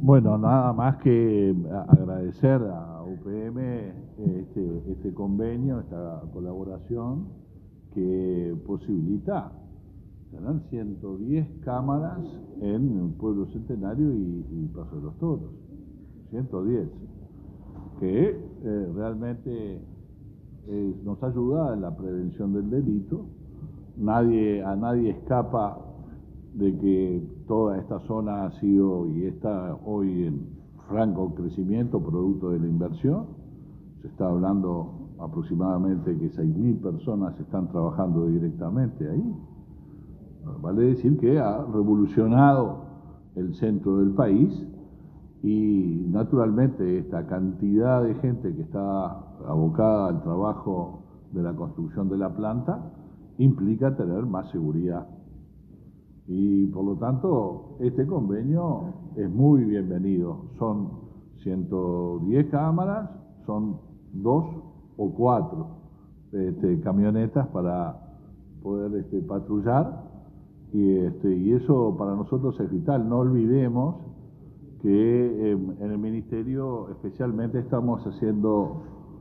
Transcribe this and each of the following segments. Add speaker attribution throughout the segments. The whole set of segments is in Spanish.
Speaker 1: Bueno, nada más que agradecer a UPM este convenio, esta colaboración que posibilita tener 110 cámaras en el Pueblo Centenario y Paso de los Toros. 110, que realmente nos ayuda en la prevención del delito. A nadie escapa de que toda esta zona ha sido y está hoy en franco crecimiento producto de la inversión. Se está hablando aproximadamente que 6.000 personas están trabajando directamente ahí. Vale decir que ha revolucionado el centro del país y naturalmente esta cantidad de gente que está abocada al trabajo de la construcción de la planta implica tener más seguridad. Y por lo tanto, este convenio es muy bienvenido. Son 110 cámaras, son 2 o 4 camionetas para poder patrullar y eso para nosotros es vital. No olvidemos que en el Ministerio especialmente estamos haciendo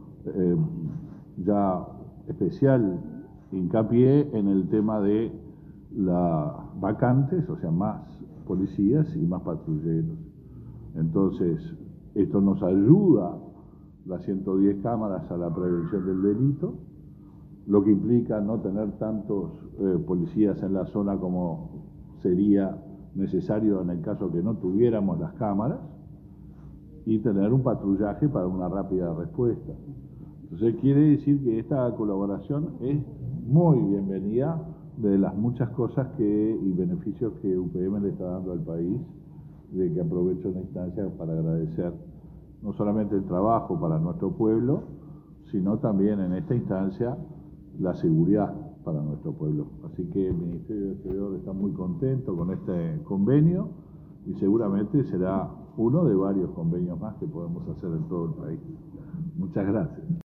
Speaker 1: ya especial hincapié en el tema de las vacantes, o sea, más policías y más patrulleros. Entonces, esto nos ayuda, las 110 cámaras, a la prevención del delito, lo que implica no tener tantos policías en la zona como sería necesario en el caso que no tuviéramos las cámaras, y tener un patrullaje para una rápida respuesta. Entonces quiere decir que esta colaboración es muy bienvenida, de las muchas cosas y beneficios que UPM le está dando al país, de que aprovecho esta instancia para agradecer no solamente el trabajo para nuestro pueblo, sino también en esta instancia la seguridad para nuestro pueblo. Así que el Ministerio del Exterior está muy contento con este convenio y seguramente será uno de varios convenios más que podemos hacer en todo el país. Muchas gracias.